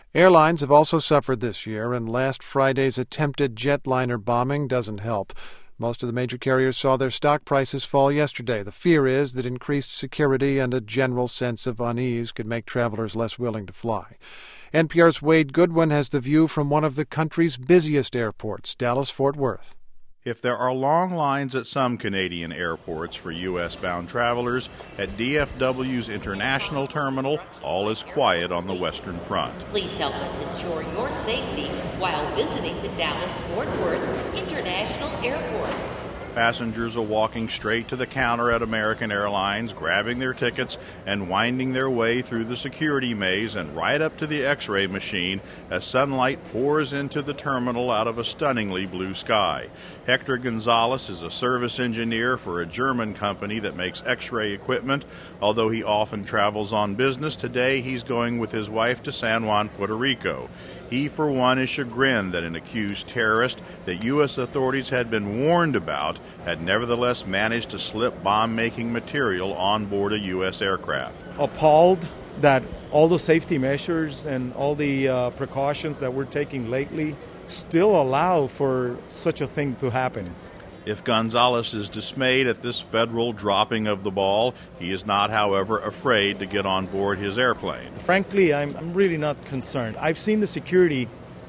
Airlines have also suffered this year, and last Friday's attempted jetliner bombing doesn't help. Most of the major carriers saw their stock prices fall yesterday. The fear is that increased security and a general sense of unease could make travelers less willing to fly. NPR's Wade Goodwin has the view from one of the country's busiest airports, Dallas-Fort Worth. If there are long lines at some Canadian airports for U.S.-bound travelers, at DFW's International Terminal, all is quiet on the Western Front. Please help us ensure your safety while visiting the Dallas-Fort Worth International Airport. Passengers are walking straight to the counter at American Airlines, grabbing their tickets and winding their way through the security maze and right up to the X-ray machine as sunlight pours into the terminal out of a stunningly blue sky. Hector Gonzalez is a service engineer for a German company that makes X-ray equipment. Although he often travels on business, today he's going with his wife to San Juan, Puerto Rico. He, for one, is chagrined that an accused terrorist that U.S. authorities had been warned about had nevertheless managed to slip bomb-making material on board a U.S. aircraft. Appalled that all the safety measures and all the precautions that we're taking lately still allow for such a thing to happen. If Gonzalez is dismayed at this federal dropping of the ball, he is not, however, afraid to get on board his airplane. Frankly, I'm really not concerned. I've seen the security.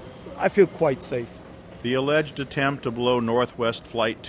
I feel quite safe. The alleged attempt to blow Northwest Flight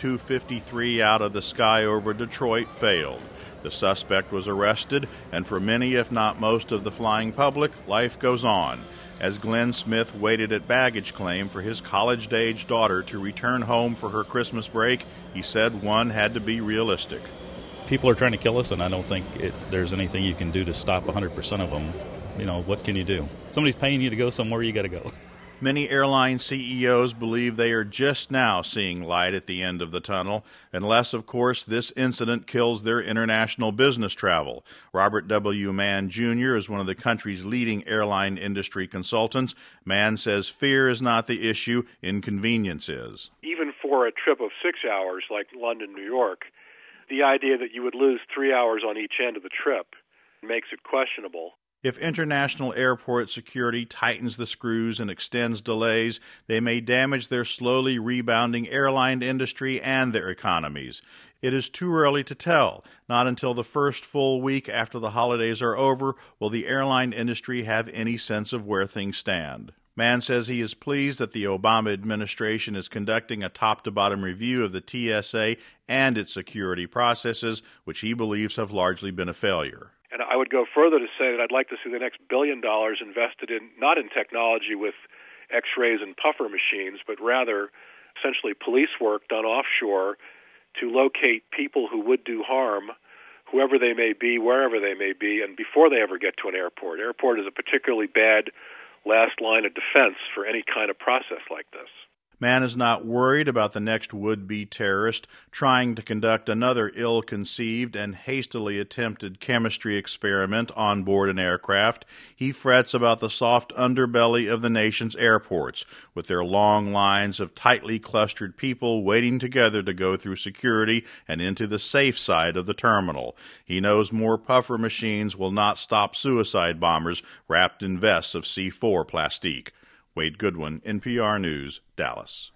253 out of the sky over Detroit failed. The suspect was arrested, and for many, if not most of the flying public, life goes on. As Glenn Smith waited at baggage claim for his college-age daughter to return home for her Christmas break, he said one had to be realistic. People are trying to kill us, and I don't think there's anything you can do to stop 100% of them. You know, what can you do? Somebody's paying you to go somewhere, you got to go. Many airline CEOs believe they are just now seeing light at the end of the tunnel, unless, of course, this incident kills their international business travel. Robert W. Mann, Jr. is one of the country's leading airline industry consultants. Mann says fear is not the issue, inconvenience is. Even for a trip of 6 hours like London, New York, the idea that you would lose 3 hours on each end of the trip makes it questionable. If international airport security tightens the screws and extends delays, they may damage their slowly rebounding airline industry and their economies. It is too early to tell. Not until the first full week after the holidays are over will the airline industry have any sense of where things stand. Mann says he is pleased that the Obama administration is conducting a top-to-bottom review of the TSA and its security processes, which he believes have largely been a failure. And I would go further to say that I'd like to see the next $1 billion invested in, not in technology with X-rays and puffer machines, but rather essentially police work done offshore to locate people who would do harm, whoever they may be, wherever they may be, and before they ever get to an airport. Airport is a particularly bad last line of defense for any kind of process like this. Mann is not worried about the next would-be terrorist trying to conduct another ill-conceived and hastily attempted chemistry experiment on board an aircraft. He frets about the soft underbelly of the nation's airports, with their long lines of tightly clustered people waiting together to go through security and into the safe side of the terminal. He knows more puffer machines will not stop suicide bombers wrapped in vests of C4 plastique. Wade Goodwin, NPR News, Dallas.